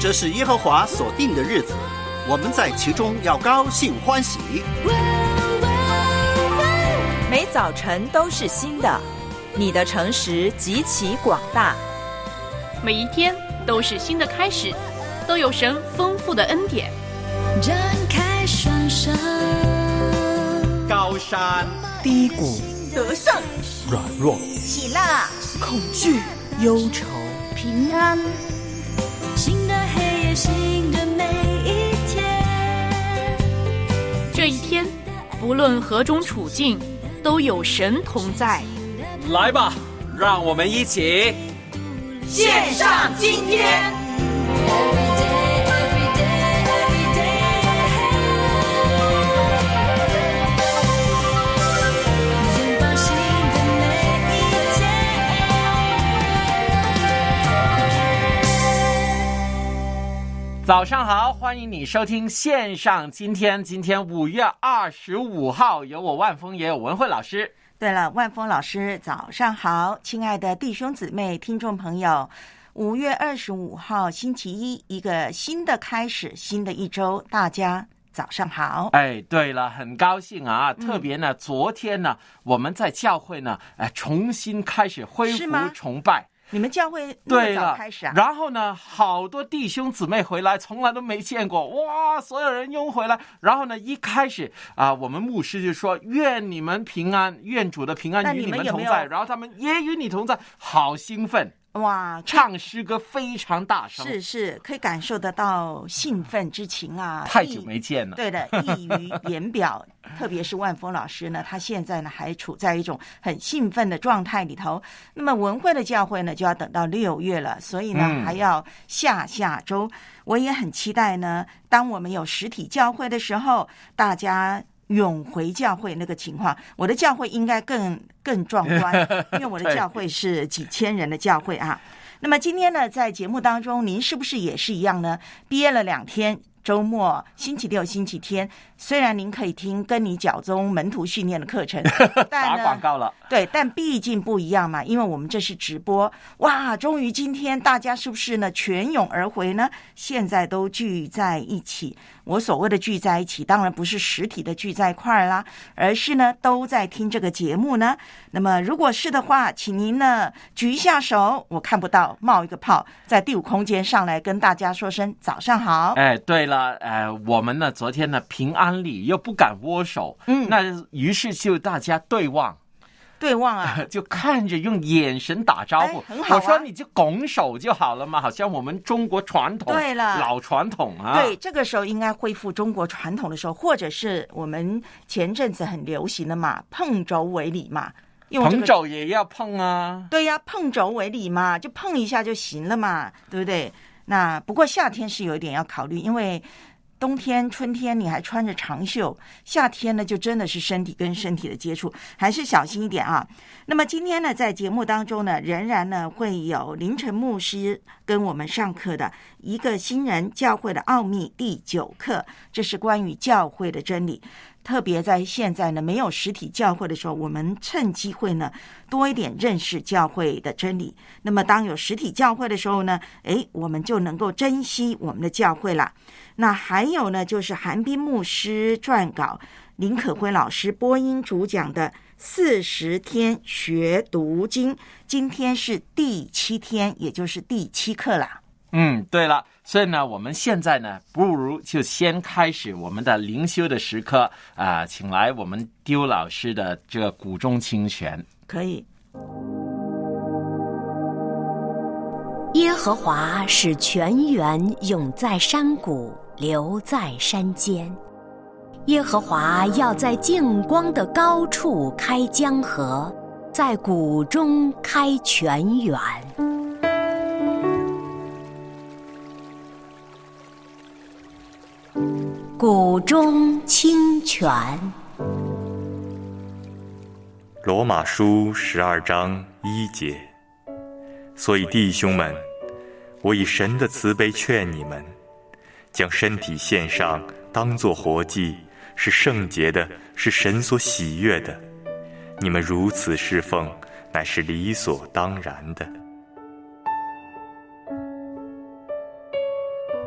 这是耶和华所定的日子，我们在其中要高兴欢喜。 每早晨都是新的，你的诚实极其广大。 每一天都是新的开始，都有神丰富的恩典。 展开双手， 高山低谷， 得胜软弱， 喜乐恐惧，忧愁， 平安，新的黑夜，新的每一天。 这一天，不论何种处境，都有神同在。 来吧，让我们一起献上今天。 早上好，欢迎你收听线上今天5月25号，有我万峰，也有文慧老师。 对了，万峰老师早上好，亲爱的弟兄姊妹听众朋友，5月25号星期一，一个新的开始，新的一周，大家早上好。 哎，对了，很高兴啊，特别呢，昨天呢，我们在教会呢，重新开始恢复崇拜。 你们教会那么早开始啊？ 然后呢，好多弟兄姊妹回来，从来都没见过，哇！所有人拥回来。然后呢，一开始我们牧师就说：“愿你们平安，愿主的平安与你们同在。”然后他们也与你同在，好兴奋。 哇， 唱诗歌非常大声， 是可以感受得到兴奋之情啊！ 太久没见了， 对的，溢于言表。特别是万峰老师呢，他现在呢还处在一种很兴奋的状态里头。那么文会的教会呢，就要等到6月了，所以呢还要下周。我也很期待呢，当我们有实体教会的时候，大家涌回教会那个情况，我的教会应该更壮观，因为我的教会是几千人的教会啊。那么今天呢，在节目当中，您是不是也是一样呢？毕业了2天，周末星期六、星期天，虽然您可以听跟你教宗门徒训练的课程，但呢打广告了， 对，但毕竟不一样嘛，因为我们这是直播。哇，终于今天大家是不是呢全涌而回呢？现在都聚在一起。我所谓的聚在一起，当然不是实体的聚在一块啦，而是呢都在听这个节目呢。那么如果是的话，请您呢举一下手，我看不到，冒一个泡，在第5空间上来跟大家说声早上好。 哎，对了，我们呢昨天呢平安里又不敢握手，那于是就大家对望啊，就看着用眼神打招呼， 很好啊。 我说你就拱手就好了嘛，好像我们中国传统， 对了， 老传统啊。 对，这个时候应该恢复中国传统的时候，或者是我们前阵子很流行的嘛，碰肘为礼嘛。 碰肘也要碰啊。 对呀，碰肘为礼嘛，就碰一下就行了嘛，对不对？那不过夏天是有一点要考虑，因为冬天、春天你还穿着长袖，夏天呢就真的是身体跟身体的接触，还是小心一点啊。那么今天呢，在节目当中呢，仍然呢会有凌晨牧师跟我们上课的一个新人教会的奥秘第9课，这是关于教会的真理。特别在现在呢没有实体教会的时候，我们趁机会呢多一点认识教会的真理。那么当有实体教会的时候呢，我们就能够珍惜我们的教会啦。那还有呢，就是韩彬牧师撰稿，林可辉老师播音主讲的40天学读经，今天是第7天，也就是第7课啦。 对了，所以呢，我们现在呢，不如就先开始我们的灵修的时刻请来我们丢老师的这个谷中清泉。 可以。 耶和华使泉源涌在山谷，流在山间。耶和华要在净光的高处开江河，在谷中开泉源。谷中清泉。 罗马书12章1节。所以弟兄们，我以神的慈悲劝你们，将身体献上，当作活祭，是圣洁的，是神所喜悦的。你们如此侍奉，乃是理所当然的。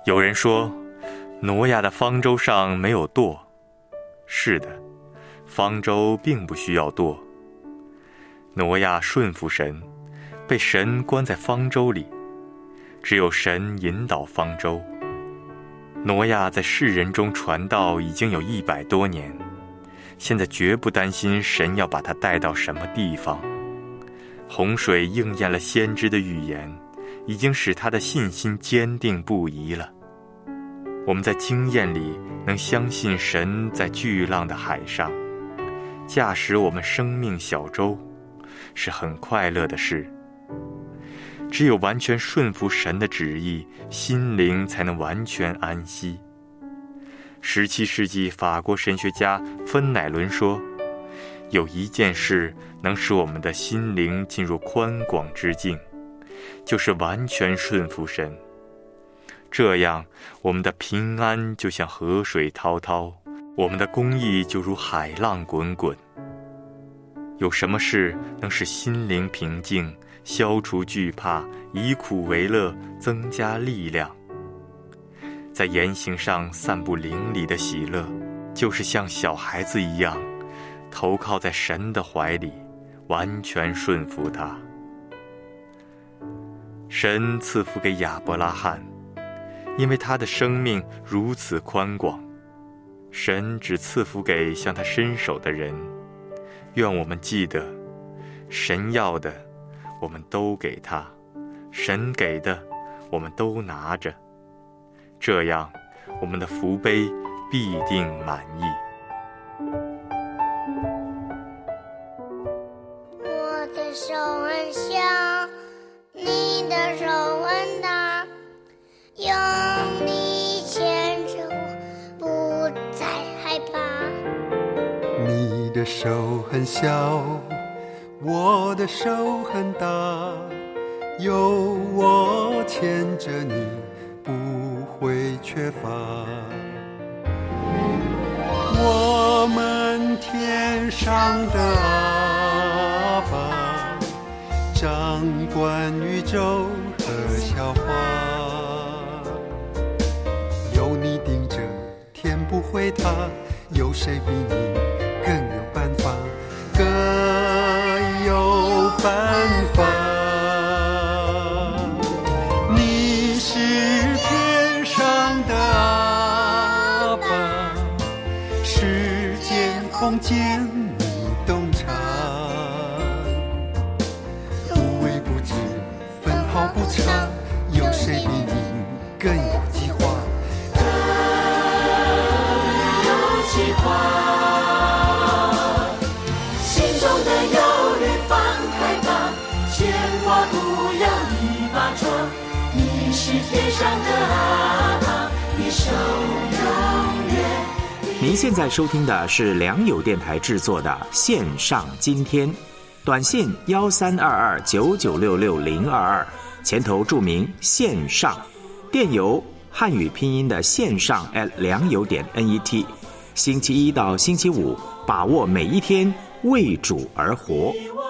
有人说，挪亚的方舟上没有舵。是的，方舟并不需要舵。挪亚顺服神，被神关在方舟里，只有神引导方舟。挪亚在世人中传道已经有100多年，现在绝不担心神要把他带到什么地方。洪水应验了先知的预言，已经使他的信心坚定不移了。我们在经验里能相信神在巨浪的海上驾驶我们生命小舟，是很快乐的事。只有完全顺服神的旨意，心灵才能完全安息。17世纪法国神学家芬乃伦说，有一件事能使我们的心灵进入宽广之境，就是完全顺服神。这样，我们的平安就像河水滔滔，我们的公义就如海浪滚滚。有什么事能使心灵平静，消除惧怕，以苦为乐，增加力量？在言行上散布灵里的喜乐，就是像小孩子一样，投靠在神的怀里，完全顺服他。神赐福给亚伯拉罕，因为他的生命如此宽广。神只赐福给向他伸手的人。愿我们记得，神要的我们都给他，神给的我们都拿着，这样我们的福杯必定满意。 我的手很小，你的手很大，用力牵着我，不再害怕。 你的手很小，我的手很大，有我牵着你，不会缺乏。我们天上的阿爸，掌管宇宙和笑话，有你盯着，天不会塌，有谁比你更有办法，更有办法。你是天上的阿爸，时间空间你洞察，无微不至，分毫不差，有谁比你更有计划，更有计划。 天上的阿爸，你手永远。 您现在收听的是良友电台制作的线上今天，短信1322996622，前头注明线上，电邮汉语拼音的线上良友.net。星期一到星期五，把握每一天，为主而活。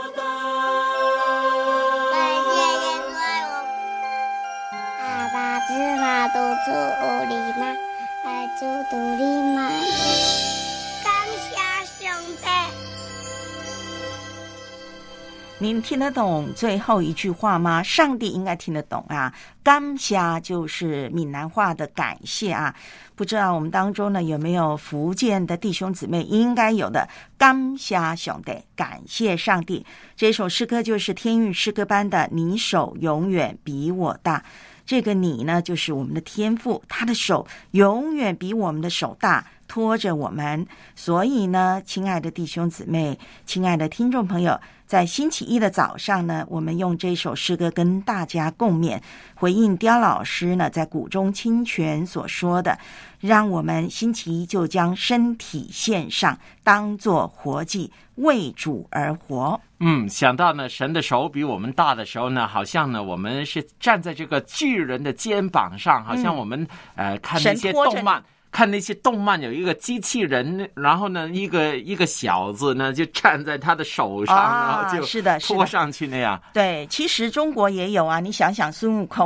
肚子有你吗？爱猪肚里吗？感谢上帝。 您听得懂最后一句话吗？上帝应该听得懂啊。感谢就是闽南话的感谢啊。不知道我们当中呢有没有福建的弟兄姊妹？应该有的。感谢上帝，感谢上帝。这首诗歌就是天韵诗歌班的《你手永远比我大》。这个你呢，就是我们的天父，他的手永远比我们的手大，拖着我们。所以呢，亲爱的弟兄姊妹，亲爱的听众朋友，在星期一的早上呢，我们用这首诗歌跟大家共勉，回应刁老师呢在谷中清泉所说的，让我们星期一就将身体献上，当作活祭，为主而活。 想到呢，神的手比我们大的时候呢，好像呢，我们是站在这个巨人的肩膀上，好像我们看那些动漫。看那些动漫，有一个机器人，然后呢，一个小子呢就站在他的手上，然后就是的拖上去那样。 对，其实中国也有啊，你想想孙悟空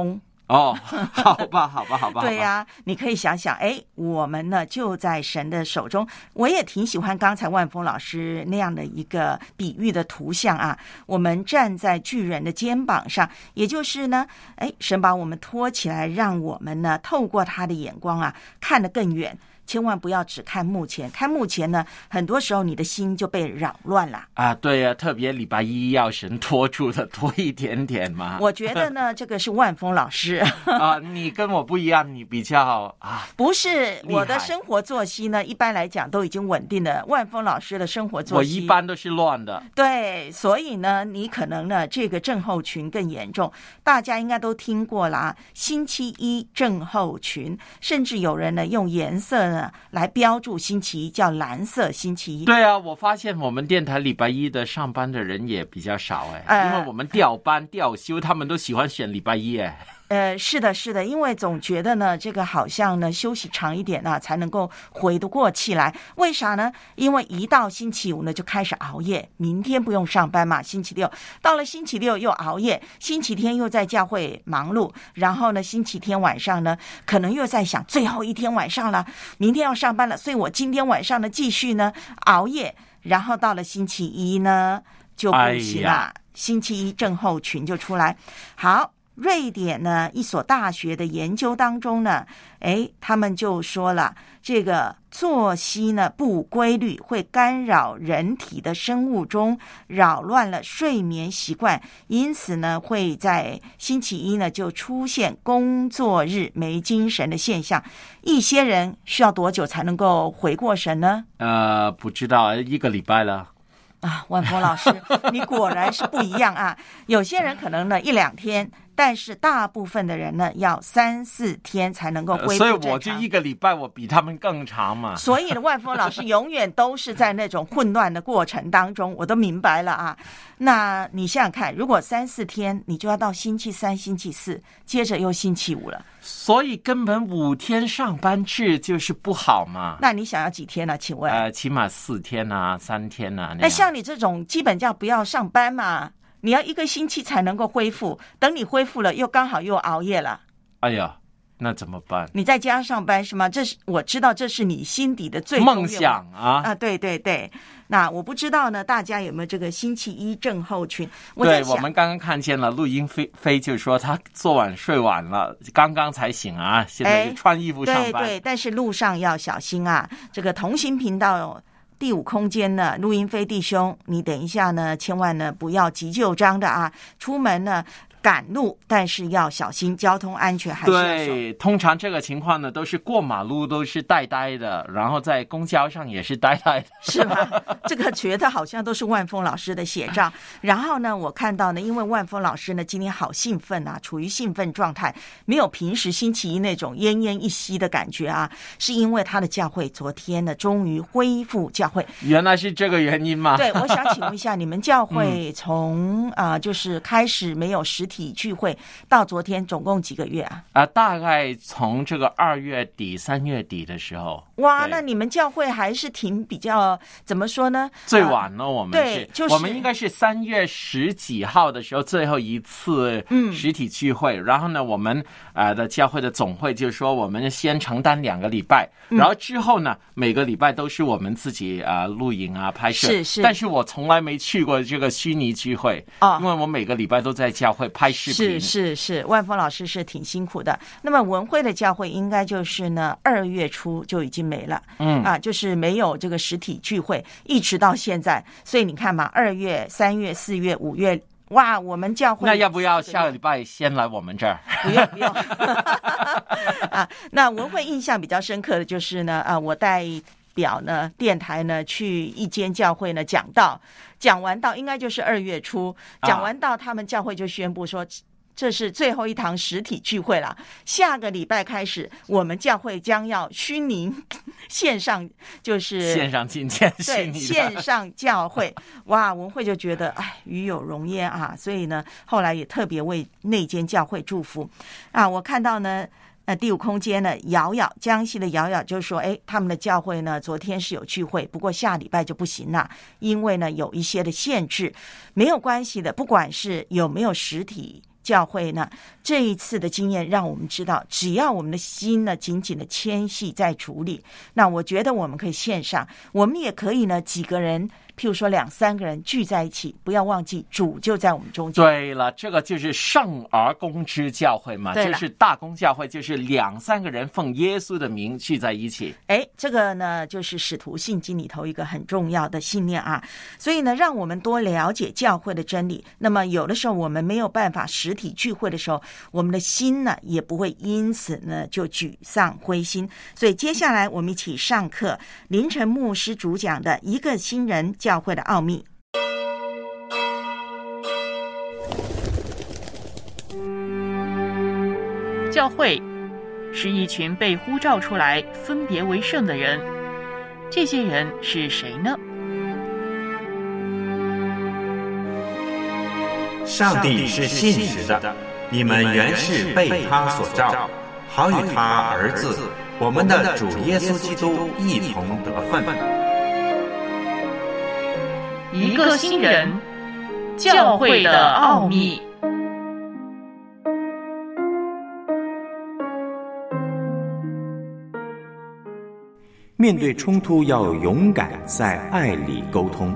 哦，好吧。 对呀，你可以想想，我们呢就在神的手中。我也挺喜欢刚才万峰老师那样的一个比喻的图像啊。我们站在巨人的肩膀上，也就是呢，神把我们托起来，让我们呢透过他的眼光啊，看得更远。千万不要只看目前，看目前呢，很多时候你的心就被扰乱了啊。对呀，特别礼拜一要神拖住的多一点点嘛。 我觉得呢，这个是万峰老师啊，你跟我不一样，你比较不是我的生活作息呢，一般来讲都已经稳定了。万峰老师的生活作息， 我一般都是乱的。 对，所以呢，你可能呢这个症候群更严重。大家应该都听过啦，星期一症候群，甚至有人呢用颜色呢来标注星期一，叫蓝色星期一。 对啊，我发现我们电台礼拜一的上班的人也比较少因为我们调班调休，他们都喜欢选礼拜一是的，因为总觉得呢，这个好像呢休息长一点才能够回得过气来。为啥呢？因为一到星期五呢就开始熬夜，明天不用上班嘛，星期六到了，星期六又熬夜，星期天又在教会忙碌，然后呢星期天晚上呢可能又在想最后一天晚上了，明天要上班了，所以我今天晚上呢继续呢熬夜，然后到了星期一呢就不行了，星期一症候群就出来。好，瑞典呢一所大学的研究当中呢，他们就说了，这个作息呢不规律会干扰人体的生物钟，扰乱了睡眠习惯，因此呢会在星期一呢就出现工作日没精神的现象。一些人需要多久才能够回过神呢？ 不知道，1个礼拜了。 万峰老师，你果然是不一样啊！有些人可能呢1-2天，但是大部分的人呢要3-4天才能够恢复正常。 所以我就1个礼拜，我比他们更长嘛。 所以呢，万峰老师永远都是在那种混乱的过程当中，我都明白了啊。那你想想看，如果3-4天，你就要到星期3、星期4，接着又星期5了。 所以根本5天上班制就是不好嘛。 那你想要几天呢？请问？ 起码4天啊，3天啊。 那像你这种基本叫不要上班嘛，你要1个星期才能够恢复，等你恢复了，又刚好又熬夜了。 哎呀，那怎么办？ 你在家上班是吗？这是我知道，这是你心底的最梦想啊！ 对。那我不知道呢，大家有没有这个星期一症候群？对， 我们刚刚看见了录音飞就说他昨晚睡晚了，刚刚才醒啊，现在就穿衣服上班。 对，但是路上要小心啊！这个同行频道第5空间呢，录音飞弟兄，你等一下呢，千万呢不要急就章的啊，出门呢赶路，但是要小心，交通安全还是要守。 对，通常这个情况呢，都是过马路都是呆呆的，然后在公交上也是呆呆的， 是吗？这个觉得好像都是万峰老师的写照。然后呢，我看到呢，因为万峰老师呢今天好兴奋啊，处于兴奋状态，没有平时星期一那种奄奄一息的感觉啊，是因为他的教会昨天呢终于恢复教会。 原来是这个原因吗？ 对，我想请问一下，你们教会从就是开始没有实体聚会到昨天总共几个月啊？ 大概从这个2月底3月底的时候。 哇，那你们教会还是挺比较怎么说呢？ 最晚了，我们对，就是我们应该是3月10几号的时候最后一次实体聚会，然后呢，我们的教会的总会就说我们先承担2个礼拜，然后之后呢每个礼拜都是我们自己录影拍摄。 是， 但是我从来没去过这个虚拟聚会因为我每个礼拜都在教会拍视频。 是，万峰老师是挺辛苦的。那么文会的教会应该就是呢2月初就已经没了，就是没有这个实体聚会，一直到现在。所以你看嘛，2月、3月、4月、5月，哇，我们教会那要不要下个礼拜先来我们这儿？ 不用那文会印象比较深刻的就是呢，我代表呢电台呢去一间教会呢讲道，讲完道应该就是2月初，讲完道他们教会就宣布说，这是最后一堂实体聚会了，下个礼拜开始我们教会将要虚拟线上，就是线上觐见， 对，线上教会。哇，文会就觉得与有荣焉啊，所以呢后来也特别为那间教会祝福我看到呢第5空间呢，江西的瑶瑶就说，他们的教会呢昨天是有聚会，不过下礼拜就不行了，因为呢有一些的限制。没有关系的，不管是有没有实体教会呢，这一次的经验让我们知道，只要我们的心呢紧紧的牵系在主里，那我觉得我们可以线上，我们也可以呢几个人，譬如说2-3个人聚在一起，不要忘记主就在我们中间。 对了，这个就是圣而公之教会嘛，就是大公教会，就是2-3个人奉耶稣的名聚在一起。 这个呢就是使徒信经里头一个很重要的信念啊。所以呢，让我们多了解教会的真理。那么有的时候我们没有办法实体聚会的时候，我们的心呢也不会因此呢就沮丧灰心。所以接下来我们一起上课，林晨牧师主讲的一个新人教会的奥秘。 教会是一群被呼召出来分别为圣的人，这些人是谁呢？ 上帝是信实的，你们原是被他所造，好与他儿子我们的主耶稣基督一同得分。 一个新人，教会的奥秘。 面对冲突，要勇敢在爱里沟通。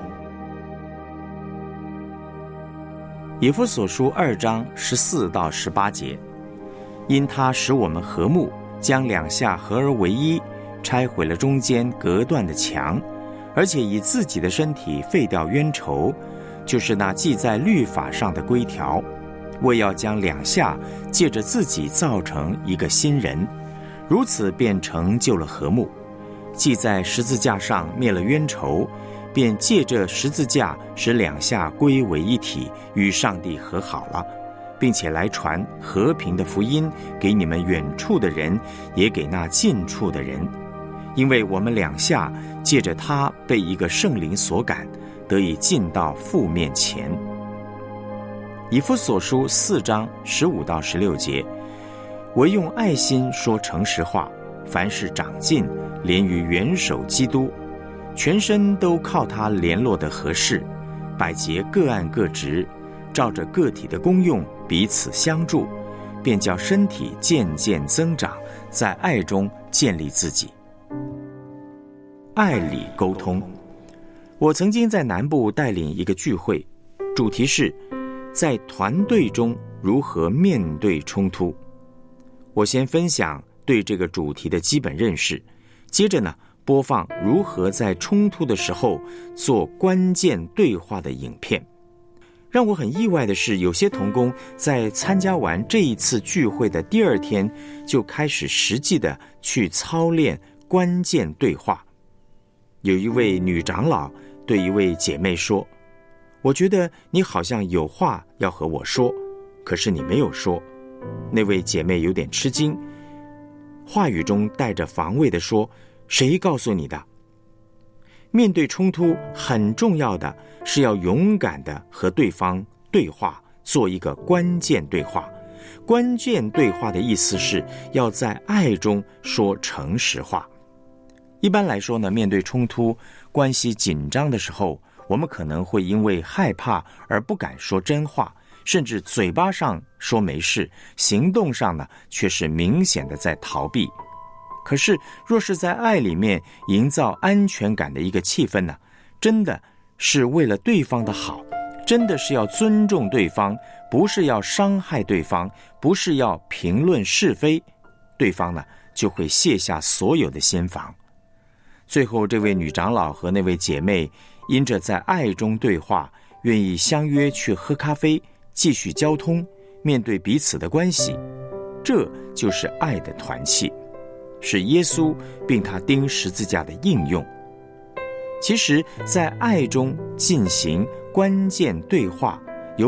以弗所书2章14到18节，因他使我们和睦，将两下合而为一，拆毁了中间隔断的墙，而且以自己的身体废掉冤仇，就是那记在律法上的规条，为要将两下借着自己造成一个新人，如此便成就了和睦。既在十字架上灭了冤仇，便借着十字架使两下归为一体，与上帝和好了，并且来传和平的福音给你们远处的人，也给那近处的人。因为我们两下借着他被一个圣灵所感，得以进到父面前。以弗所书4章15到16节，唯用爱心说诚实话，凡事长进，连于元首基督，全身都靠他联络的合适，百节各按各职，照着个体的功用彼此相助，便叫身体渐渐增长，在爱中建立自己。爱里沟通。我曾经在南部带领一个聚会，主题是在团队中如何面对冲突。我先分享对这个主题的基本认识，接着呢，播放如何在冲突的时候做关键对话的影片。让我很意外的是，有些同工在参加完这一次聚会的第2天，就开始实际的去操练关键对话。有一位女长老对一位姐妹说，我觉得你好像有话要和我说，可是你没有说。那位姐妹有点吃惊，话语中带着防卫地说，谁告诉你的？面对冲突，很重要的是要勇敢地和对方对话，做一个关键对话。关键对话的意思是要在爱中说诚实话。一般来说呢，面对冲突、关系紧张的时候，我们可能会因为害怕而不敢说真话，甚至嘴巴上说没事，行动上呢却是明显的在逃避。可是若是在爱里面营造安全感的一个气氛呢，真的是为了对方的好，真的是要尊重对方，不是要伤害对方，不是要评论是非，对方呢就会卸下所有的心防。最后这位女长老和那位姐妹因着在爱中对话，愿意相约去喝咖啡，继续交通，面对彼此的关系，这就是爱的团契，是耶稣并他钉十字架的应用。其实在爱中进行关键对话，有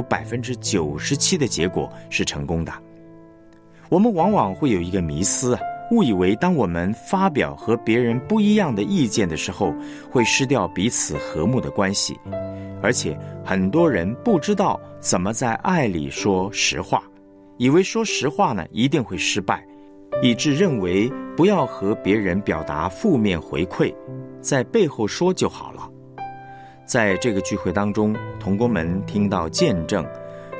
97% 的结果是成功的。我们往往会有一个迷思，误以为当我们发表和别人不一样的意见的时候，会失掉彼此和睦的关系。而且很多人不知道怎么在爱里说实话，以为说实话呢一定会失败，以致认为不要和别人表达负面回馈，在背后说就好了。在这个聚会当中，同工们听到见证，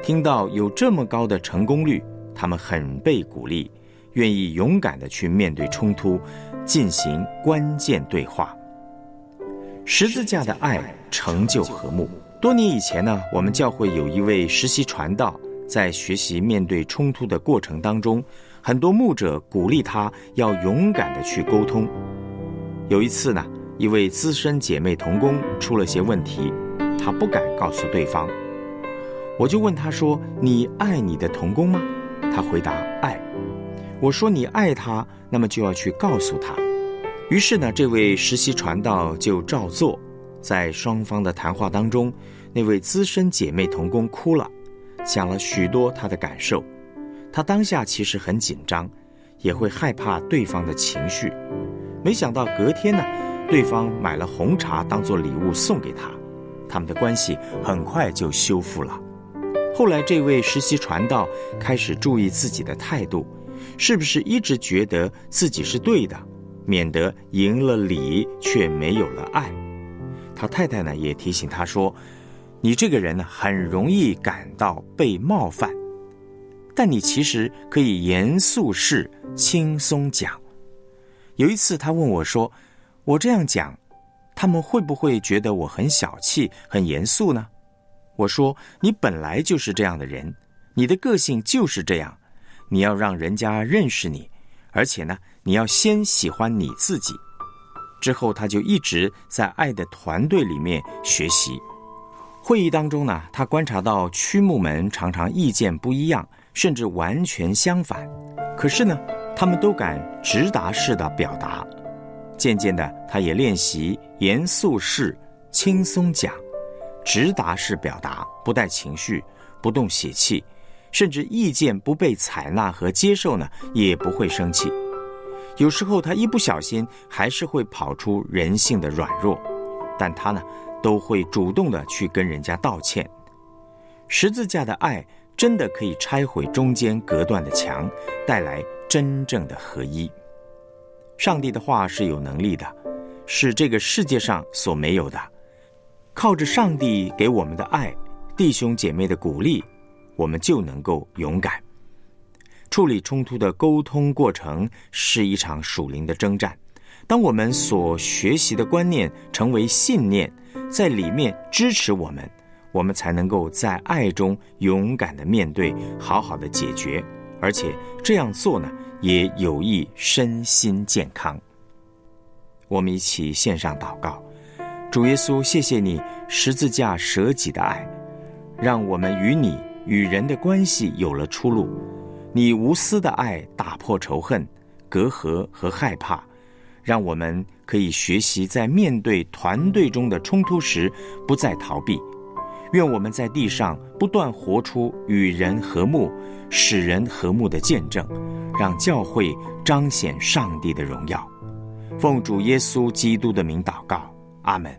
听到有这么高的成功率，他们很被鼓励，愿意勇敢地去面对冲突，进行关键对话。十字架的爱成就和睦。多年以前呢，我们教会有一位实习传道，在学习面对冲突的过程当中，很多牧者鼓励他要勇敢地去沟通。有一次呢，一位资深姐妹同工出了些问题，她不敢告诉对方。我就问她说：你爱你的同工吗？她回答爱。我说你爱他，那么就要去告诉他。于是呢，这位实习传道就照做。在双方的谈话当中，那位资深姐妹同工哭了，讲了许多她的感受。她当下其实很紧张，也会害怕对方的情绪。没想到隔天呢，对方买了红茶当作礼物送给她，他们的关系很快就修复了。后来这位实习传道开始注意自己的态度，是不是一直觉得自己是对的，免得赢了理却没有了爱。他太太呢也提醒他说，你这个人呢很容易感到被冒犯，但你其实可以严肃事轻松讲。有一次他问我说，我这样讲，他们会不会觉得我很小气很严肃呢？我说，你本来就是这样的人，你的个性就是这样，你要让人家认识你，而且呢，你要先喜欢你自己。之后他就一直在爱的团队里面学习。会议当中呢，他观察到区牧们常常意见不一样，甚至完全相反，可是呢，他们都敢直达式的表达。渐渐的，他也练习严肃式轻松讲，直达式表达，不带情绪，不动血气，甚至意见不被采纳和接受呢，也不会生气。有时候他一不小心还是会跑出人性的软弱，但他呢都会主动的去跟人家道歉。十字架的爱真的可以拆毁中间隔断的墙，带来真正的合一。上帝的话是有能力的，是这个世界上所没有的。靠着上帝给我们的爱，弟兄姐妹的鼓励，我们就能够勇敢。处理冲突的沟通过程是一场属灵的征战。当我们所学习的观念成为信念，在里面支持我们，我们才能够在爱中勇敢的面对，好好的解决。而且这样做呢，也有益身心健康。我们一起献上祷告。主耶稣，谢谢你十字架舍己的爱，让我们与你与人的关系有了出路。你无私的爱打破仇恨、隔阂和害怕，让我们可以学习在面对团队中的冲突时不再逃避。愿我们在地上不断活出与人和睦、使人和睦的见证，让教会彰显上帝的荣耀。奉主耶稣基督的名祷告，阿们。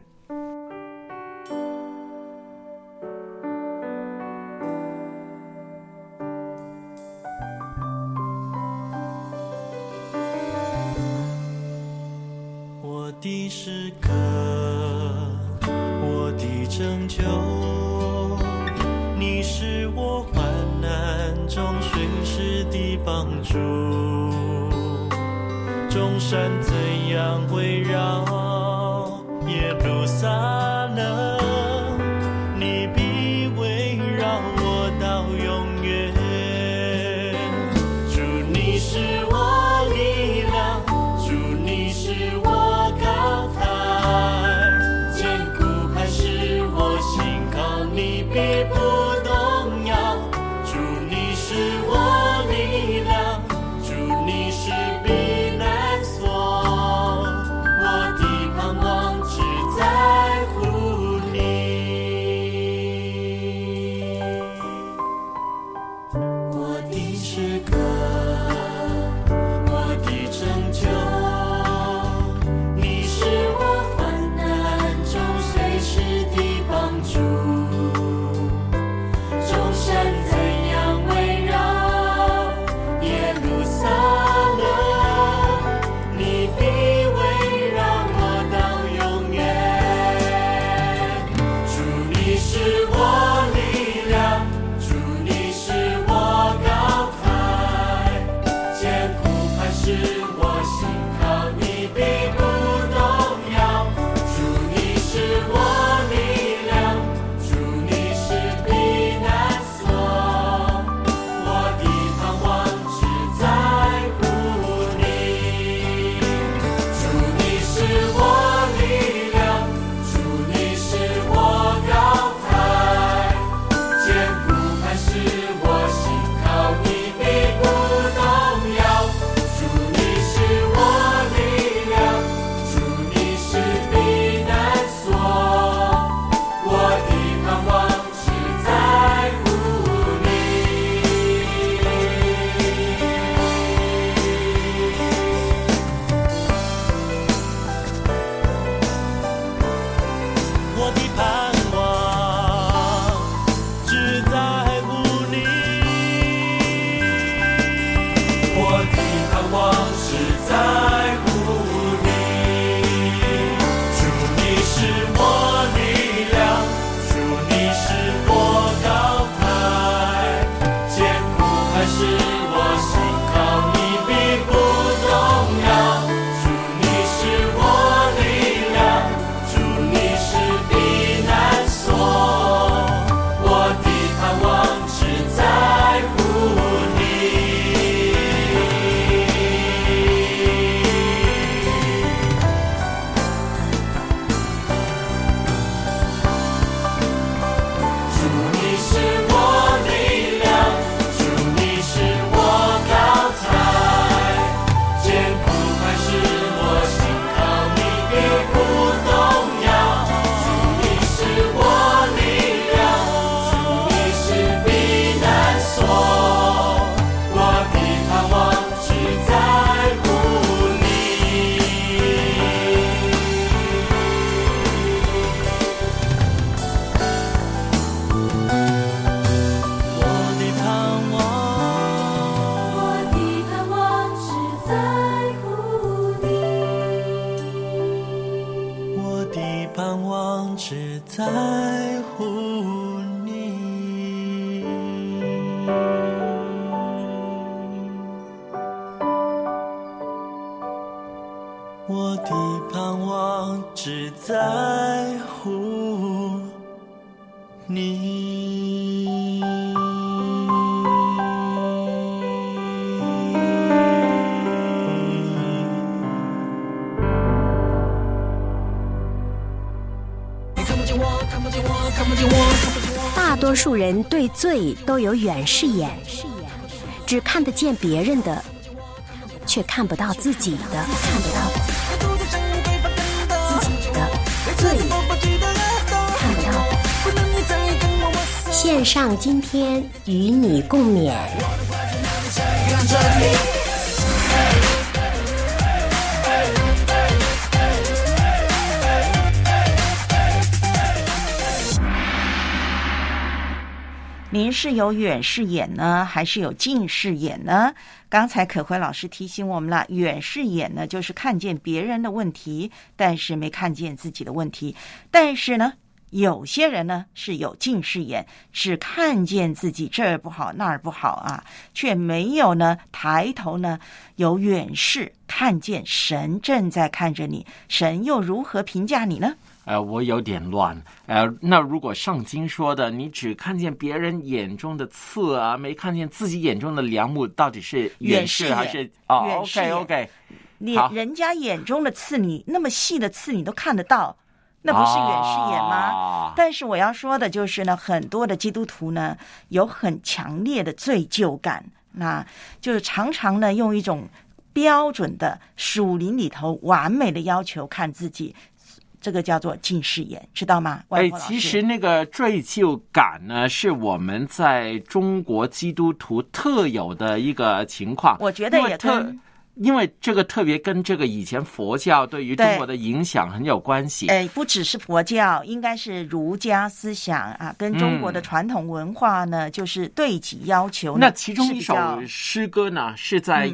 我的诗歌，我的拯救，你是我患难中随时的帮助。众山怎样围绕耶路撒冷，你必围绕我到永远。主，你是我力量，主，你是我高台，坚固还是我心靠，你必不动摇。主，你是我力量，主，你是避难所，我的盼望只在乎在乎你。 大多数人对罪都有远视眼，只看得见别人的，却看不到自己的，罪看不到的。线上今天与你共勉。 您是有远视眼呢，还是有近视眼呢？刚才可辉老师提醒我们了，远视眼呢，就是看见别人的问题，但是没看见自己的问题。但是呢，有些人呢是有近视眼，只看见自己这儿不好那儿不好啊，却没有呢抬头呢有远视，看见神正在看着你，神又如何评价你呢？ 我有点乱。那如果圣经说的，你只看见别人眼中的刺啊，没看见自己眼中的梁木，到底是远视还是？OK， 人家眼中的刺，你那么细的刺你都看得到，那不是远视眼吗？但是我要说的就是呢，很多的基督徒呢有很强烈的罪疚感，那就是常常呢用一种标准的属灵里头完美的要求看自己。这个叫做近视眼，知道吗？ 其实那个罪疚感呢，是我们在中国基督徒特有的一个情况。 我觉得也因为这个特别跟这个以前佛教对于中国的影响很有关系。 不只是佛教，应该是儒家思想啊，跟中国的传统文化呢，就是对己要求。 那其中一首诗歌呢，是在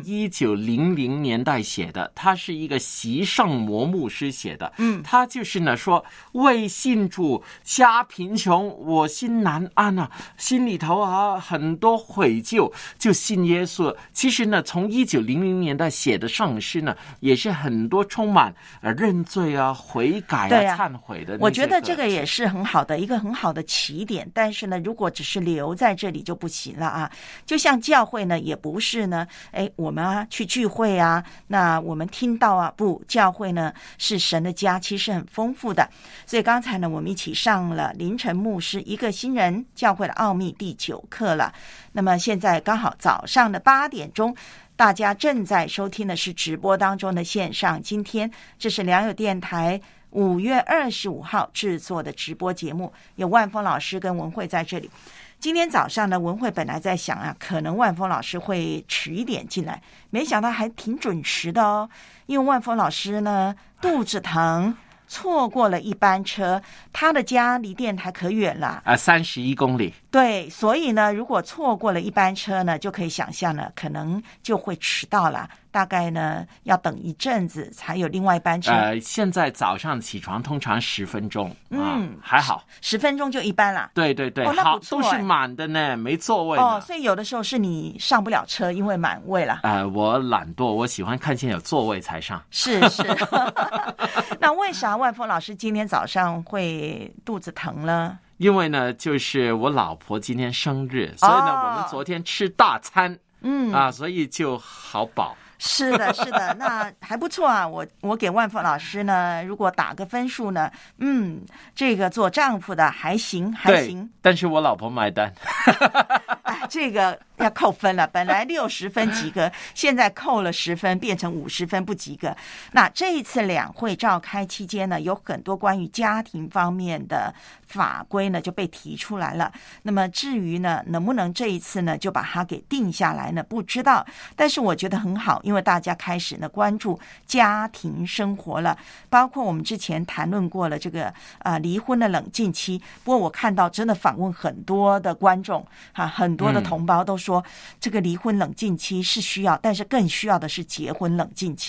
1900年代写的，它是一个习圣魔牧师写的。他就是呢说，为信主家贫穷，我心难安啊，心里头啊很多悔疚，就信耶稣。其实呢，从1900年代写的圣诗呢，也是很多充满认罪啊、悔改啊、忏悔的。 我觉得这个也是很好的一个很好的起点，但是呢，如果只是留在这里就不行了啊。就像教会呢，也不是呢，我们去聚会啊，那我们听到啊，不，教会呢是神的家，其实很丰富的。所以刚才呢，我们一起上了林晨牧师一个新人教会的奥秘第9课了。那么现在刚好早上的8点钟。大家正在收听的是直播当中的线上，今天这是良友电台5月25号制作的直播节目，有万峰老师跟文慧在这里。今天早上呢，文慧本来在想啊，可能万峰老师会迟一点进来，没想到还挺准时的哦。因为万峰老师呢肚子疼，错过了一班车，他的家离电台可远了 ，31公里。 对，所以呢，如果错过了一班车呢，就可以想象呢，可能就会迟到了。大概呢要等一阵子才有另外一班车。 现在早上起床通常10分钟，还好 ，10分钟就一班啦。 对， 那不错， 都是满的呢，没座位所以有的时候是你上不了车，因为满位了。 我懒惰，我喜欢看见有座位才上。 是。那为啥万峰老师今天早上会肚子疼呢？ 因为呢，就是我老婆今天生日，所以呢，我们昨天吃大餐，所以就好饱。 是的，那还不错啊。我给万峰老师呢，如果打个分数呢，这个做丈夫的还行。 但是我老婆买单。 这个要扣分了，本来60分及格，现在扣了10分，变成50分不及格。那这一次两会召开期间呢，有很多关于家庭方面的法规呢就被提出来了。那么至于呢，能不能这一次呢就把它给定下来呢？不知道。但是我觉得很好，因为大家开始呢关注家庭生活了，包括我们之前谈论过了这个离婚的冷静期。不过我看到真的访问很多的观众很多的同胞都说，这个离婚冷静期是需要，但是更需要的是结婚冷静期。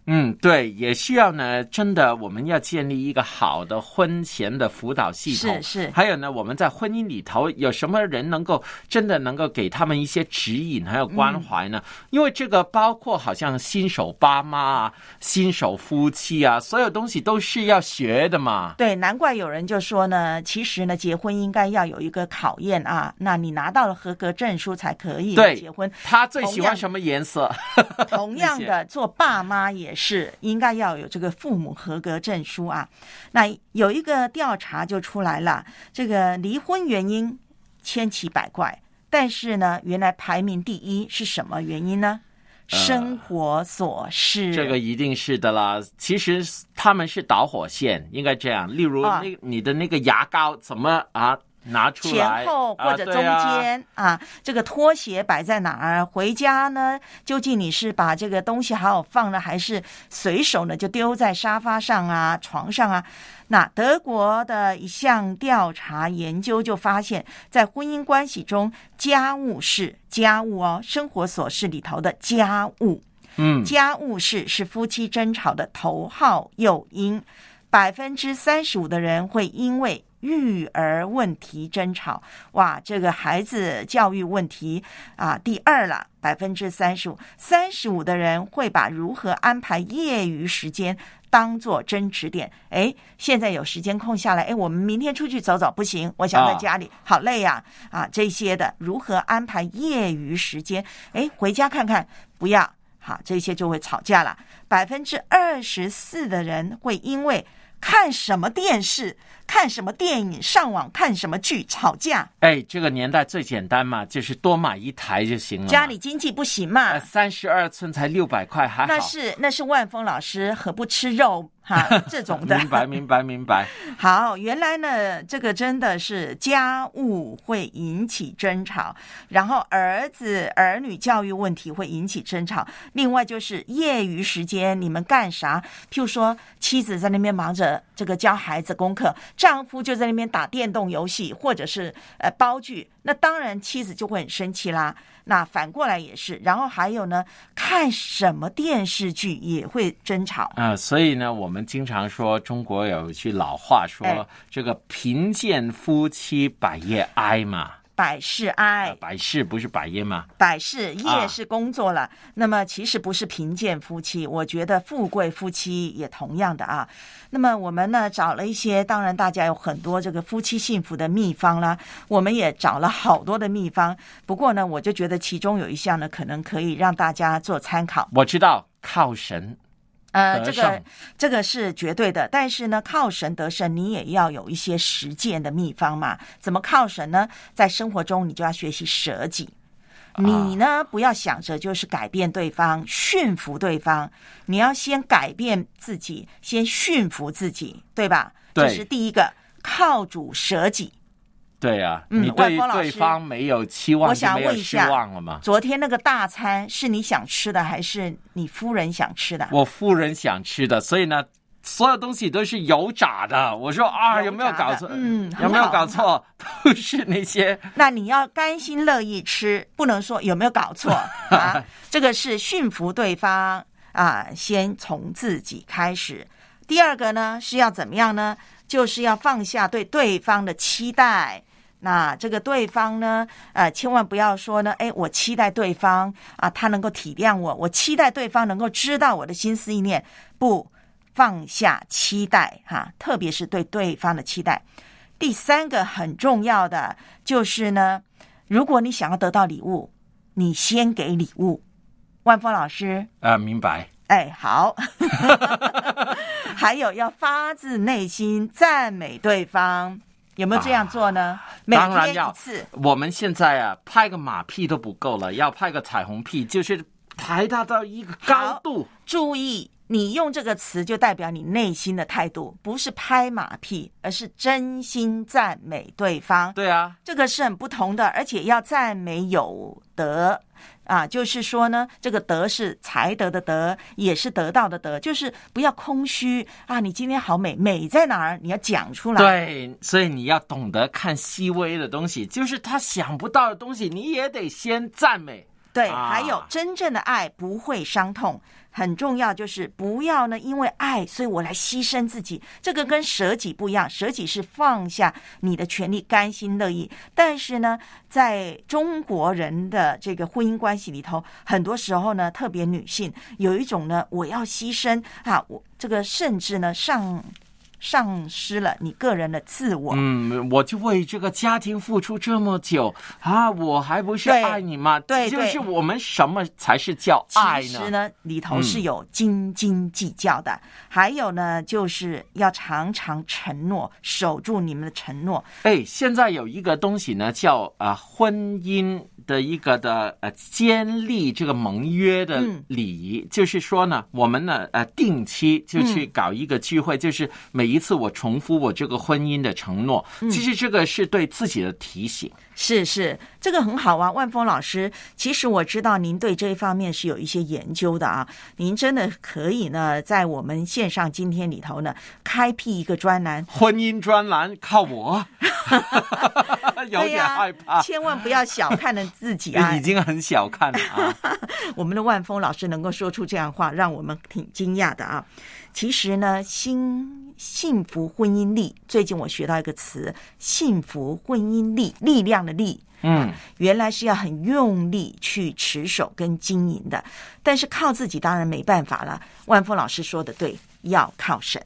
对，也需要呢，真的我们要建立一个好的婚前的辅导系统。 是。 还有呢，我们在婚姻里头有什么人真的能够给他们一些指引还有关怀呢？因为这个包括好像新手爸妈啊、新手夫妻啊，所有东西都是要学的嘛。 对，难怪有人就说呢，其实呢，结婚应该要有一个考验啊，那你拿到了合格证书才可以结婚。 他最喜欢什么颜色？ 同样的，做爸妈也是应该要有这个父母合格证书啊。那有一个调查就出来了，这个离婚原因千奇百怪，但是呢，原来排名第一是什么原因呢？生活琐事， 这个一定是的啦。其实他们是导火线，应该这样。例如，你的那个牙膏怎么拿出来前后或者中间这个拖鞋摆在哪儿？回家呢，究竟你是把这个东西好好放了，还是随手呢就丢在沙发上啊、床上啊？那德国的一项调查研究就发现，在婚姻关系中，家务生活琐事里头的家务，家务事是夫妻争吵的头号诱因。35%的人会因为育儿问题争吵。哇，这个孩子教育问题第二了，35%的人会把如何安排业余时间当作争执点。现在有时间空下来，我们明天出去走走，不行，我想在家里，好累呀这些的如何安排业余时间，回家看看，不要，这些就会吵架了。24%的人会因为看什么电视、看什么电影、上网看什么剧吵架。 这个年代最简单嘛，就是多买一台就行了。 家里经济不行嘛 ，32寸才600块还好。 那是万峰老师何不吃肉这种的。 明白。 好，原来呢，这个真的是家务会引起争吵，然后儿女教育问题会引起争吵。另外就是业余时间你们干啥？譬如说妻子在那边忙着这个教孩子功课，丈夫就在那边打电动游戏或者是煲剧，那当然妻子就会很生气啦。那反过来也是，然后还有呢，看什么电视剧也会争吵所以呢，我们经常说中国有一句老话说，这个贫贱夫妻百业哀嘛。 百事哀， 百事不是百业吗？ 百事业是工作了，那么其实不是贫贱夫妻，我觉得富贵夫妻也同样的那么我们呢找了一些，当然大家有很多这个夫妻幸福的秘方啦，我们也找了好多的秘方，不过呢我就觉得其中有一项呢可能可以让大家做参考。 我知道，靠神这个是绝对的，但是呢，靠神得胜，你也要有一些实践的秘方嘛。怎么靠神呢？在生活中，你就要学习舍己。你呢，不要想着就是改变对方、驯服对方，你要先改变自己，先驯服自己，对吧？ 对， 这是第一个，靠主舍己。 对你对对方没有期望， 我想问一下， 失望了吗？ 昨天那个大餐是你想吃的，还是你夫人想吃的？ 我夫人想吃的，所以呢，所有东西都是油炸的。我说有没有搞错？有没有搞错？都是那些。 那你要甘心乐意吃，不能说有没有搞错这个是驯服对方先从自己开始。第二个呢是要怎么样呢？就是要放下对对方的期待。那这个对方呢千万不要说呢我期待对方他能够体谅我，我期待对方能够知道我的心思意念，不，放下期待特别是对对方的期待。第三个很重要的就是呢，如果你想要得到礼物，你先给礼物。万峰老师明白。 好还有要发自内心赞美对方，有没有这样做呢？每天一次。 我们现在拍个马屁都不够了，要拍个彩虹屁，就是抬它到一个高度。 注意，你用这个词就代表你内心的态度，不是拍马屁，而是真心赞美对方。 对啊， 这个是很不同的，而且要赞美有德就是说呢，这个德是才德的德，也是得到的德，就是不要空虚你今天好美，美在哪儿？你要讲出来。 对，所以你要懂得看细微的东西，就是他想不到的东西，你也得先赞美。 对，还有真正的爱不会伤痛。很重要，就是不要呢，因为爱，所以我来牺牲自己。这个跟舍己不一样，舍己是放下你的权利，甘心乐意。但是呢，在中国人的这个婚姻关系里头，很多时候呢，特别女性有一种呢，我要牺牲啊，我这个甚至呢丧失了你个人的自我。 我就为这个家庭付出这么久啊，我还不是爱你吗？ 对， 就是我们什么才是叫爱呢？ 其实呢，里头是有斤斤计较的。还有呢，就是要常常承诺，守住你们的承诺。 现在有一个东西呢，叫婚姻的一个的建立这个盟约的礼仪，就是说呢，我们呢定期就去搞一个聚会，就是每一次我重复我这个婚姻的承诺，其实这个是对自己的提醒。 是，这个很好啊，万峰老师。其实我知道您对这一方面是有一些研究的啊，您真的可以呢，在我们线上今天里头呢，开辟一个专栏， 婚姻专栏，靠我。有点害怕， 千万不要小看了自己啊！ 已经很小看了啊。 我们的万峰老师能够说出这样的话，让我们挺惊讶的啊。其实呢，幸福婚姻力，最近我学到一个词，幸福婚姻力，力量的力。原来是要很用力去持守跟经营的，但是靠自己当然没办法了。万峰老师说的对，要靠神。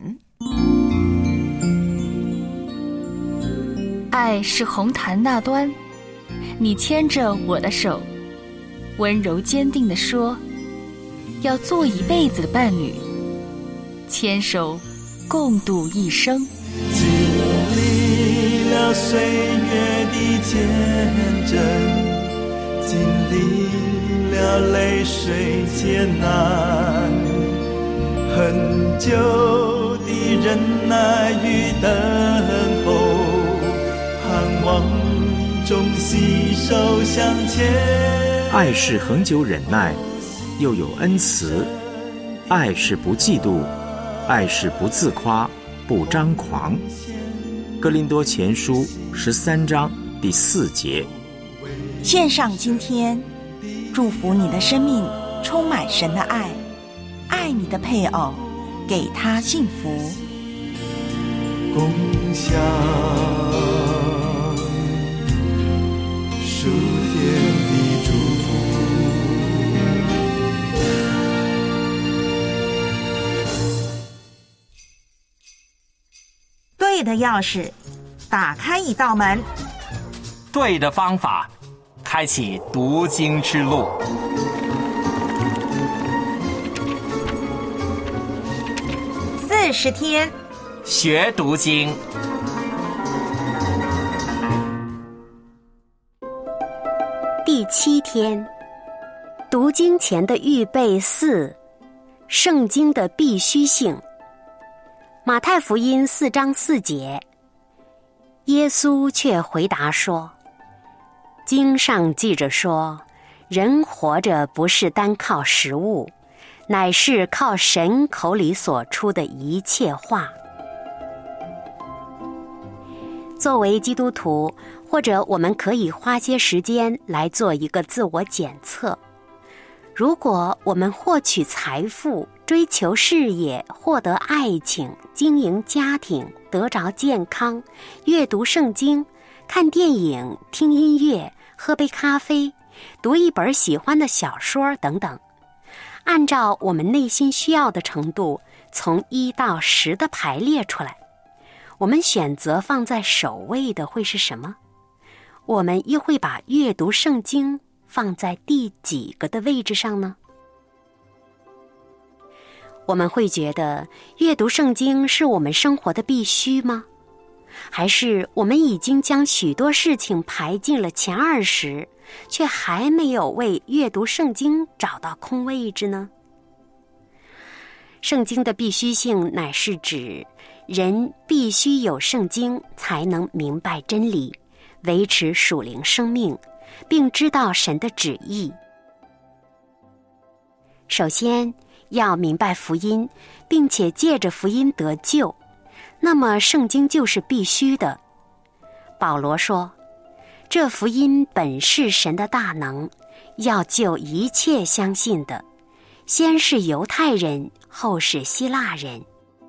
爱是红毯那端，你牵着我的手，温柔坚定地说，要做一辈子的伴侣，牵手共度一生。 经历了岁月的见证，经历了泪水艰难，很久的忍耐与等候，盼望中携手向前。 爱是恒久忍耐，又有恩慈；爱是不嫉妒，爱是不自夸，不张狂。哥林多前书13章第4节。 献上今天，祝福你的生命充满神的爱，爱你的配偶，给他幸福， 共享属天的祝福。 对的钥匙打开一道门， 对的方法开启读经之路。 40天学读经。 第7天，读经前的预备4，圣经的必须性。马太福音4章4节，耶稣却回答说，经上记着说，人活着不是单靠食物，乃是靠神口里所出的一切话。作为基督徒，或者我们可以花些时间来做一个自我检测。如果我们获取财富、追求事业、获得爱情、经营家庭、得着健康、阅读圣经、看电影、听音乐、喝杯咖啡、读一本喜欢的小说等等，按照我们内心需要的程度，从1到10的排列出来，我们选择放在首位的会是什么？我们又会把阅读圣经放在第几个的位置上呢？我们会觉得阅读圣经是我们生活的必须吗？还是我们已经将许多事情排进了前20，却还没有为阅读圣经找到空位置呢？圣经的必须性乃是指人必须有圣经才能明白真理，维持属灵生命，并知道神的旨意。首先要明白福音，并且借着福音得救，那么圣经就是必须的。保罗说， 这福音本是神的大能，要救一切相信的，先是犹太人，后是希腊人。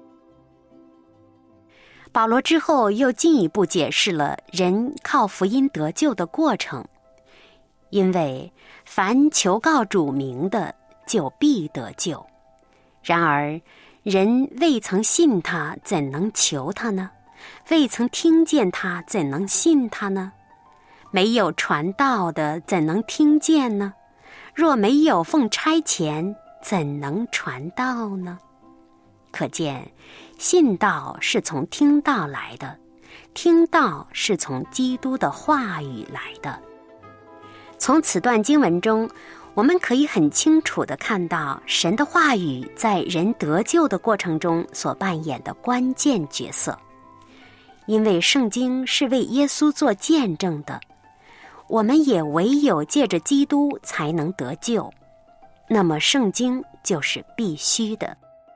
保罗之后又进一步解释了人靠福音得救的过程，因为凡求告主名的，就必得救。然而人未曾信他，怎能求他呢？未曾听见他，怎能信他呢？没有传道的，怎能听见呢？若没有奉差遣，怎能传道呢？可见信道是从听道来的，听道是从基督的话语来的。从此段经文中，我们可以很清楚地看到神的话语在人得救的过程中所扮演的关键角色。因为圣经是为耶稣做见证的，我们也唯有借着基督才能得救，那么圣经就是必须的。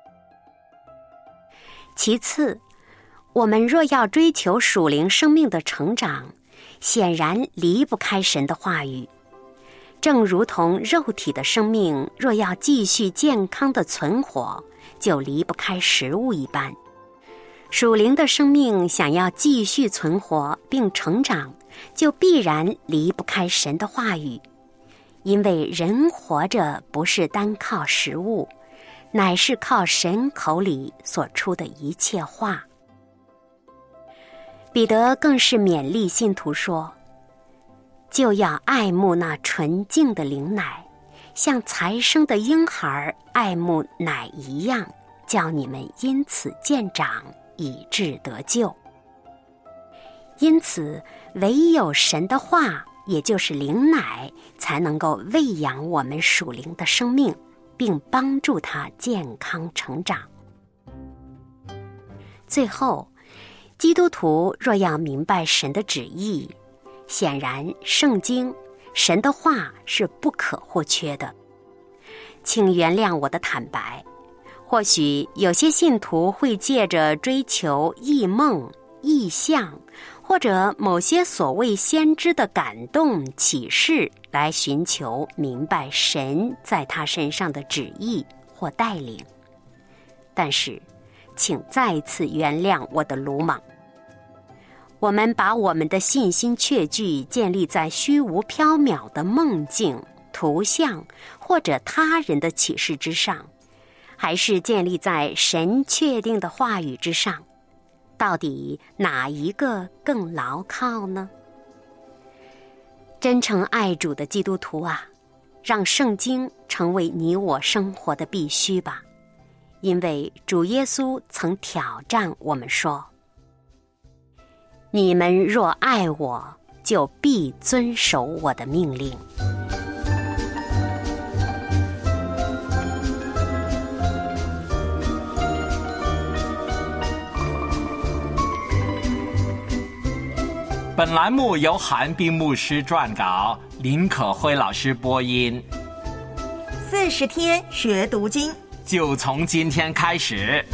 其次，我们若要追求属灵生命的成长，显然离不开神的话语。正如同肉体的生命若要继续健康的存活，就离不开食物一般，属灵的生命想要继续存活并成长，就必然离不开神的话语。因为人活着不是单靠食物，乃是靠神口里所出的一切话。彼得更是勉励信徒说，就要爱慕那纯净的灵奶，像才生的婴孩爱慕奶一样，叫你们因此渐长，以致得救。因此，唯有神的话，也就是灵奶，才能够喂养我们属灵的生命，并帮助它健康成长。最后，基督徒若要明白神的旨意，显然圣经，神的话是不可或缺的。请原谅我的坦白，或许有些信徒会借着追求异梦、异象，或者某些所谓先知的感动启示，来寻求明白神在他身上的旨意或带领。但是，请再次原谅我的鲁莽。我们把我们的信心确据建立在虚无缥缈的梦境、图像或者他人的启示之上，还是建立在神确定的话语之上？到底哪一个更牢靠呢？真诚爱主的基督徒啊，让圣经成为你我生活的必须吧。因为主耶稣曾挑战我们说，你们若爱我，就必遵守我的命令。 本栏目由韩冰牧师撰稿，林可辉老师播音。 40天学读经， 就从今天开始。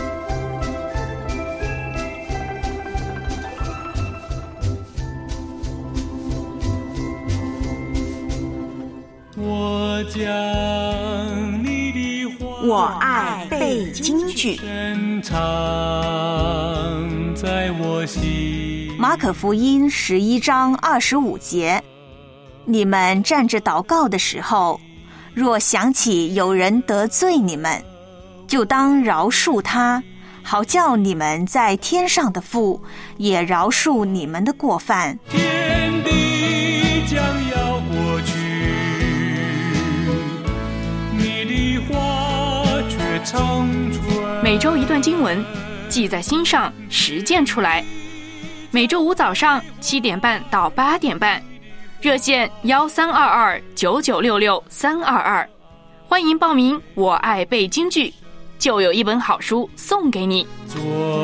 我将你的话， 我爱背京剧， 深藏在我心。 马可福音11章25节，你们站着祷告的时候，若想起有人得罪你们，就当饶恕他，好叫你们在天上的父也饶恕你们的过犯。 天地将要过去，你的话却长存。 每周一段经文，记在心上，实践出来。每周五早上7点半到8点半，热线13229966-322，欢迎报名。我爱背京剧，就有一本好书送给你。 做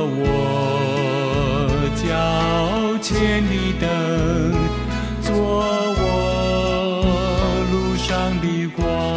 我脚前的灯，做我路上的光。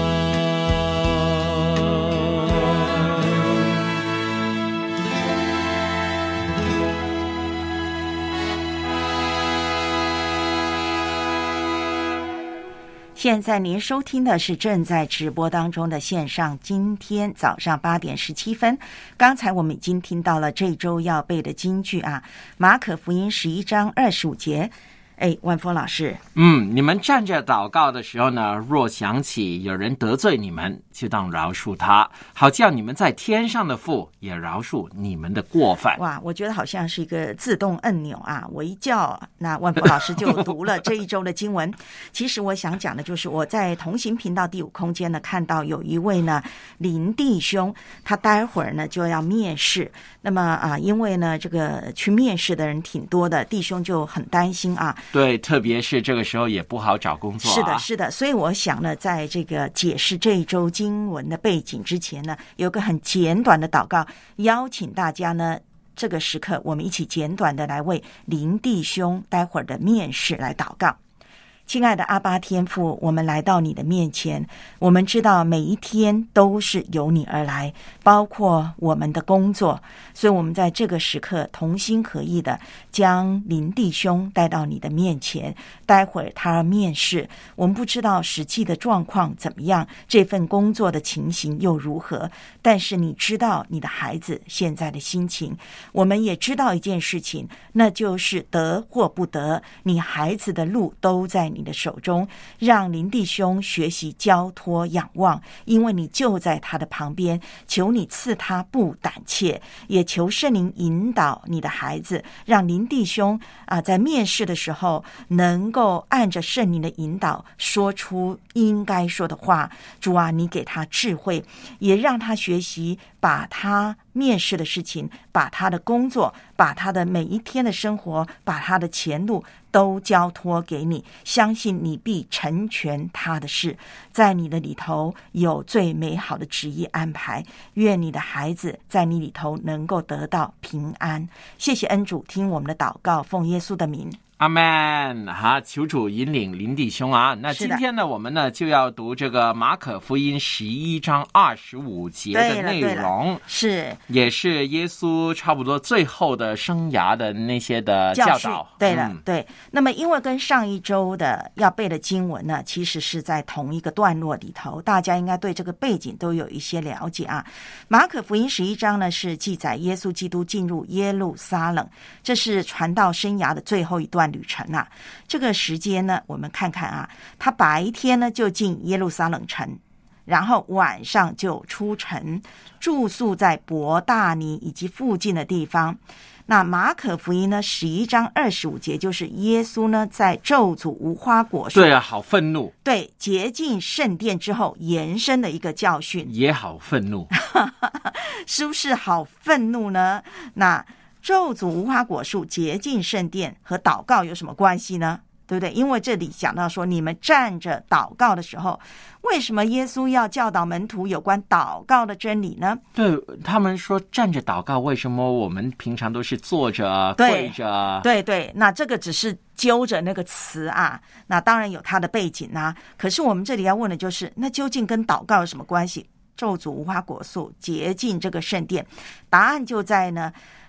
现在您收听的是正在直播当中的线上，今天早上8点17分。刚才我们已经听到了这周要背的金句啊，马可福音11章25节。万峰老师， 你们站着祷告的时候呢，若想起有人得罪你们，就当饶恕他，好叫你们在天上的父也饶恕你们的过犯。 哇，我觉得好像是一个自动按钮啊！我一叫，那万峰老师就读了这一周的经文。其实我想讲的就是，我在同行频道第5空间呢，看到有一位呢林弟兄，他待会儿呢就要面试。那么因为呢这个去面试的人挺多的，弟兄就很担心啊。 对，特别是这个时候也不好找工作啊。 是的，所以我想呢，在这个解释这一周经文的背景之前呢，有个很简短的祷告，邀请大家呢，这个时刻我们一起简短的来为林弟兄待会儿的面试来祷告。亲爱的阿爸天父，我们来到你的面前，我们知道每一天都是由你而来，包括我们的工作，所以我们在这个时刻同心合意的将林弟兄带到你的面前。待会儿他面试，我们不知道实际的状况怎么样，这份工作的情形又如何，但是你知道你的孩子现在的心情。我们也知道一件事情，那就是得或不得，你孩子的路都在你的手中。让林弟兄学习交托仰望，因为你就在他的旁边。求你赐他不胆怯，也求圣灵引导你的孩子，让林弟兄在面试的时候能够按着圣灵的引导说出应该说的话。主啊，你给他智慧，也让他学习把他面试的事情，把他的工作，把他的每一天的生活，把他的前路都交托给你，相信你必成全他的事。在你的里头有最美好的旨意安排，愿你的孩子在你里头能够得到平安。谢谢恩主，听我们的祷告，奉耶稣的名， 阿们。求主引领林弟兄啊。那今天呢，我们呢就要读这个马可福音11章25节的内容， 是也是耶稣差不多最后的生涯的那些的教导。 对了，对。那么因为跟上一周的要背的经文呢，其实是在同一个段落里头，大家应该对这个背景都有一些了解啊。马可福音11章呢是记载耶稣基督进入耶路撒冷，这是传道生涯的最后一段旅程啊。这个时间呢，我们看看啊，他白天呢就进耶路撒冷城，然后晚上就出城，住宿在伯大尼以及附近的地方。那马可福音呢11章25节，就是耶稣呢在咒诅无花果树， 对啊，好愤怒， 对，洁净圣殿之后延伸的一个教训， 也好愤怒是不是好愤怒呢？那咒诅无花果树、洁净圣殿和祷告有什么关系呢？对不对？因为这里讲到说，你们站着祷告的时候，为什么耶稣要教导门徒有关祷告的真理呢？ 对，他们说站着祷告，为什么我们平常都是坐着、跪着？ 对，那这个只是揪着那个词啊，那当然有它的背景啊。可是我们这里要问的就是，那究竟跟祷告有什么关系？咒诅无花果树、洁净这个圣殿，答案就在呢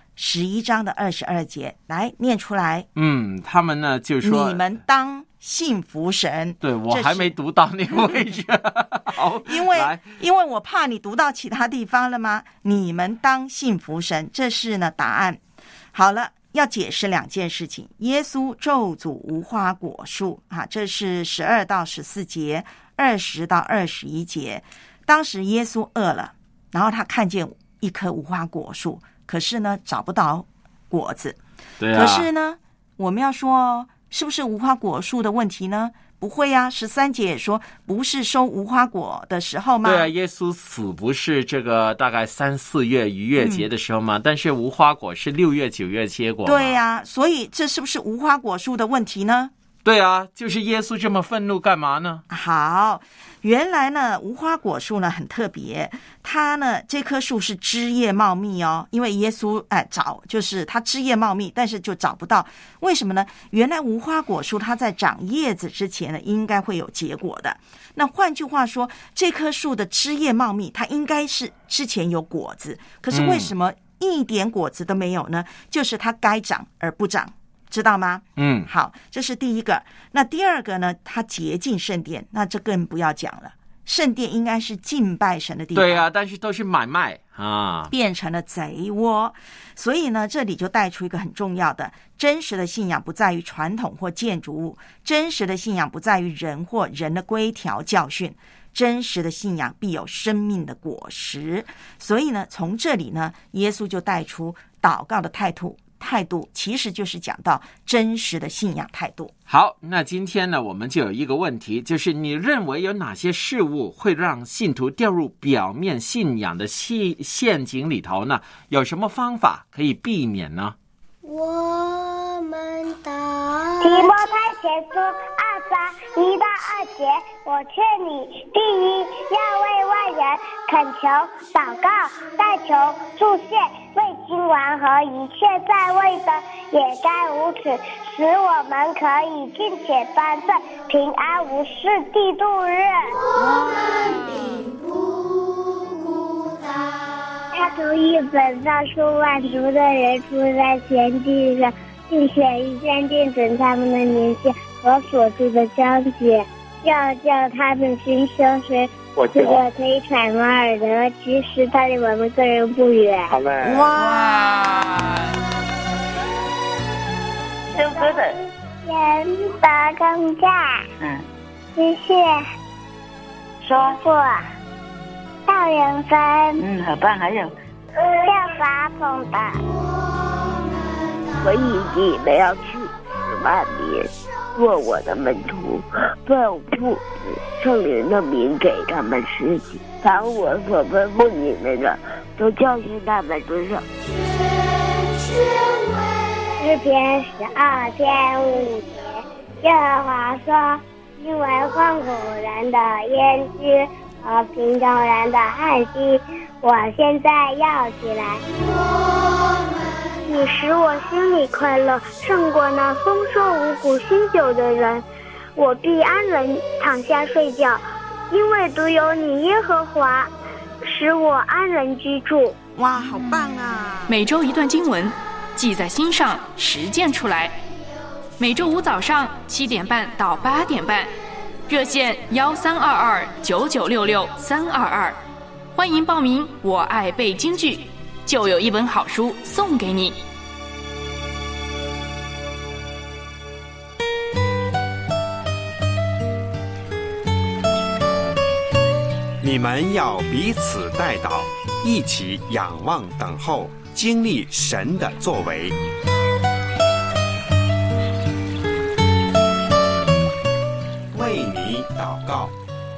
11章的22节，来念出来。 他们呢就说你们当信服神。 对，我还没读到那个位置好， 因为我怕你读到其他地方了吗？你们当信服神，这是呢答案。好了，要解释2件事情。耶稣咒诅无花果树这是12到14节，20到21节。当时耶稣饿了，然后他看见一棵无花果树，可是呢找不到果子。 对啊， 可是呢我们要说是不是无花果树的问题呢？不会啊，13节也说不是收无花果的时候吗？ 对啊，耶稣死不是这个大概3、4月逾越节的时候吗？但是无花果是6月、9月结果。 对啊，所以这是不是无花果树的问题呢？ 对啊，就是耶稣这么愤怒干嘛呢？ 好，原来呢无花果树呢很特别，它呢这棵树是枝叶茂密哦，因为耶稣找就是它枝叶茂密，但是就找不到，为什么呢？原来无花果树它在长叶子之前呢应该会有结果的。那换句话说，这棵树的枝叶茂密，它应该是之前有果子，可是为什么一点果子都没有呢？就是它该长而不长， 知道吗？ 好， 这是第一个。那第二个呢，他洁净圣殿，那这更不要讲了。圣殿应该是敬拜神的地方， 对啊，但是都是买卖啊， 变成了贼窝。所以呢，这里就带出一个很重要的：真实的信仰不在于传统或建筑物，真实的信仰不在于人或人的规条教训，真实的信仰必有生命的果实。所以呢，从这里呢，耶稣就带出祷告的态度其实就是讲到真实的信仰态度。 好，那今天呢，我们就有一个问题，就是你认为有哪些事物会让信徒掉入表面信仰的陷阱里头呢？有什么方法可以避免呢？ 我们的提摩太前书2章1到2节，我劝你，第一，要为外人恳求、祷告、代求、祝谢，为君王和一切在位的也该如此，使我们可以尽且端正，平安无事地度日。我们并不孤单。他从一本上数万族的人住在全地上，并选一天定准他们的年限和所住的疆界，要叫他们心生水，这个可以揣摩耳得，其实他离我们个人不远。 好嘞！ 哇！ 唱歌的人的更价，谢谢。 说过道人分， 好棒，还有要发疯的。 所以你们要去10万民，做我的门徒，奉父圣灵的名给他们施洗，凡我所吩咐你们的，都教训他们遵守。 诗篇12篇5节，耶和华说：因为困苦人的焉知和贫穷人的叹息，我现在要起来。你使我心里快乐，胜过那丰收五谷新酒的人。我必安然躺下睡觉，因为独有你耶和华，使我安然居住。 哇，好棒啊！ 每周一段经文，记在心上，实践出来。每周五早上7点半到8点半，热线13229966-322，欢迎报名。我爱背京剧，就有一本好书送给你。 你们要彼此代祷，一起仰望等候，经历神的作为。为你祷告。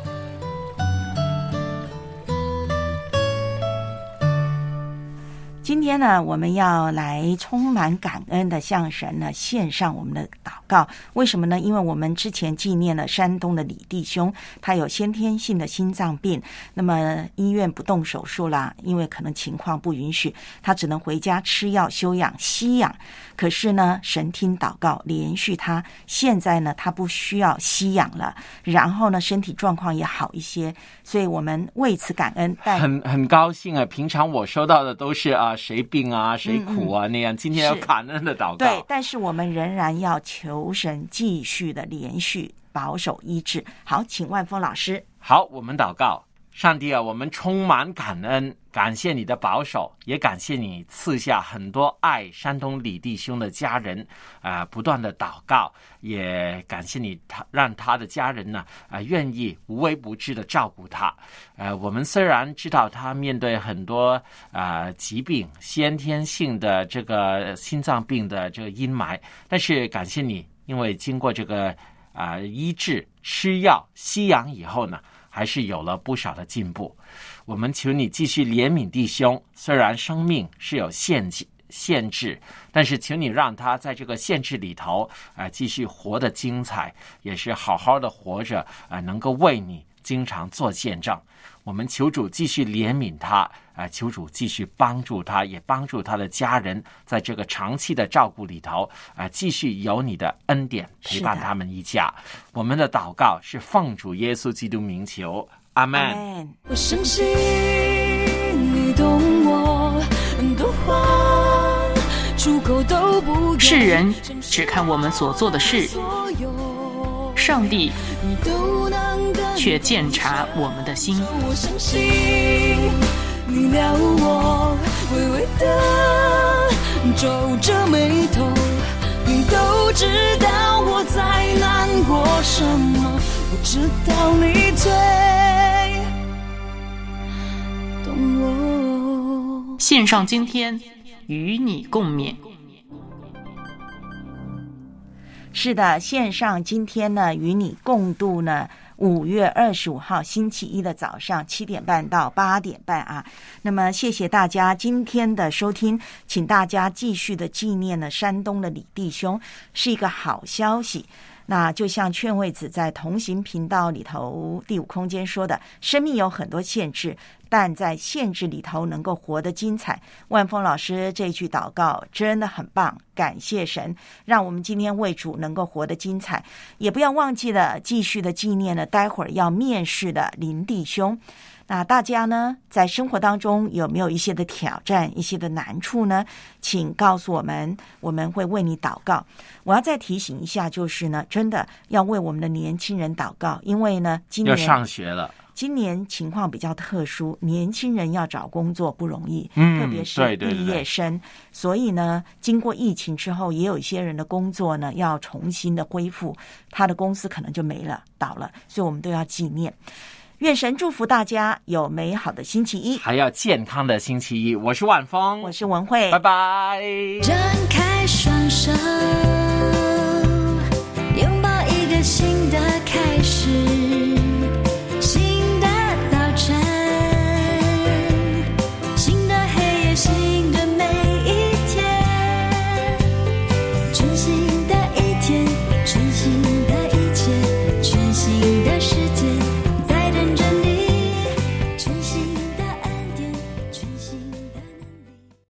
今天呢，我们要来充满感恩的向神呢献上我们的祷告。为什么呢？因为我们之前纪念了山东的李弟兄，他有先天性的心脏病，那么医院不动手术啦，因为可能情况不允许，他只能回家吃药休养息养。可是呢，神听祷告，连续他现在呢，他不需要息养了，然后呢，身体状况也好一些，所以我们为此感恩。 很高兴啊！平常我收到的都是谁病啊，谁苦啊那样，今天要感恩的祷告。 对，但是我们仍然要求神继续的连续保守医治。好，请万峰老师。 好，我们祷告。上帝啊，我们充满感恩，感谢你的保守，也感谢你赐下很多爱山东李弟兄的家人不断的祷告，也感谢你让他的家人呢愿意无微不至的照顾他。我们虽然知道他面对很多疾病，先天性的这个心脏病的这个阴霾，但是感谢你，因为经过这个医治、吃药、息养以后呢，还是有了不少的进步。我们求你继续怜悯弟兄，虽然生命是有限制，但是求你让他在这个限制里头继续活得精彩，也是好好的活着能够为你经常做见证。我们求主继续怜悯他求主继续帮助他，也帮助他的家人在这个长期的照顾里头继续有你的恩典陪伴他们一家。我们的祷告是奉主耶稣基督名求，阿们。 我相信你懂我的话，主出口都不对。 世人只看我们所做的事，上帝却鉴察我们的心。 我相信你了我，微微的皱着眉头，你都知道我在难过什么，我知道你最懂我。 线上今天与你共勉。 是的，线上今天呢与你共度呢5月25号星期一的早上7点半到8点半啊。那么谢谢大家今天的收听，请大家继续的纪念呢山东的李弟兄，是一个好消息。那就像劝慰子在同行频道里头第5空间说的，生命有很多限制，但在限制里头能够活得精彩。万峰老师这句祷告真的很棒，感谢神让我们今天为主能够活得精彩。也不要忘记了继续的纪念了待会儿要面试的林弟兄。那大家呢在生活当中有没有一些的挑战，一些的难处呢？请告诉我们，我们会为你祷告。我要再提醒一下，就是呢真的要为我们的年轻人祷告，因为呢今年要上学了， 今年情况比较特殊，年轻人要找工作不容易，特别是毕业生。所以呢经过疫情之后，也有一些人的工作呢要重新的恢复，他的公司可能就没了，倒了，所以我们都要纪念。愿神祝福大家有美好的星期一， 还要健康的星期一。我是万峰， 我是文慧， 拜拜。 张开双手，拥抱一个新的开始。